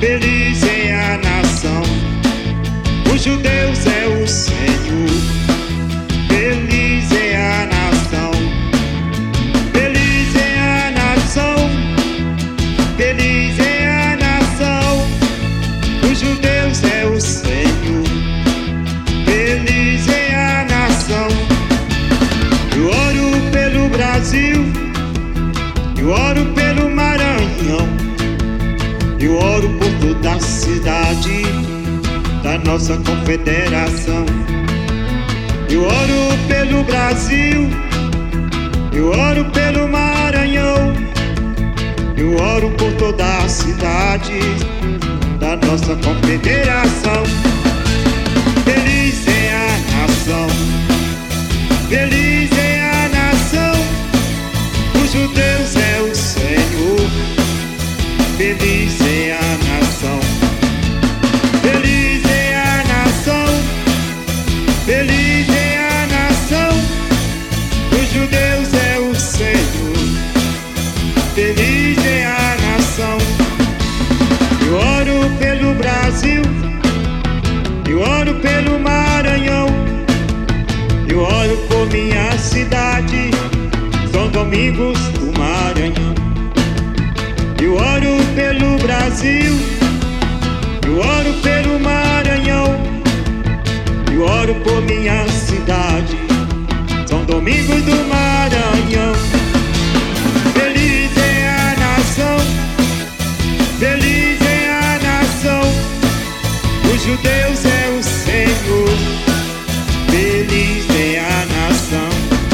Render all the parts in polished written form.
Feliz é a nação cujo Deus é o Senhor. Feliz é a nação, feliz é a nação, feliz é a nação cujo Deus é o Senhor. Feliz é a nação. Eu oro pelo Brasil, eu oro pelo Maranhão, eu oro por toda a cidade da nossa confederação. Eu oro pelo Brasil, eu oro pelo Maranhão, eu oro por toda a cidade da nossa confederação. Feliz é a nação, feliz é a nação cujo Deus é o Senhor. Feliz é a nação, feliz é a nação, feliz é a nação cujo Deus é o Senhor. Feliz é a nação. Eu oro pelo Brasil, eu oro pelo Maranhão, eu oro por minha cidade, São Domingos do Maranhão. Eu oro pelo Brasil, eu oro pelo Maranhão, eu oro por minha cidade, São Domingos do Maranhão. Feliz é a nação, feliz é a nação cujo Deus é o Senhor. Feliz é a nação,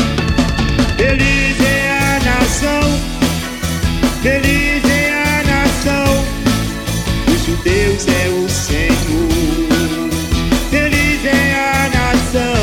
feliz é a nação, feliz é a nação cujo Deus é o Senhor. Feliz é a nação,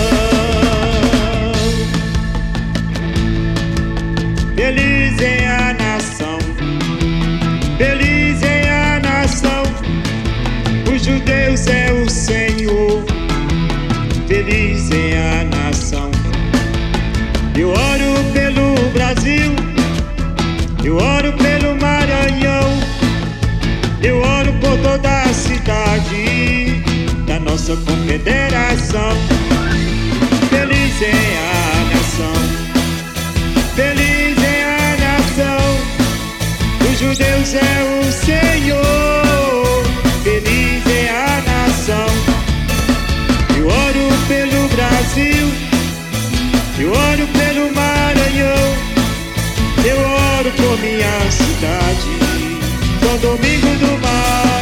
feliz é a nação, feliz é a nação cujo Deus é o Senhor. Feliz é a nação. Eu oro pelo Brasil, eu oro pelo Maranhão, eu oro por toda a cidade da nossa confederação. Feliz é a nação, feliz é a nação cujo Deus é o Senhor. Feliz é a nação. Eu oro pelo Brasil, eu oro pelo Maranhão, eu oro por minha cidade, São Domingos do Maranhão.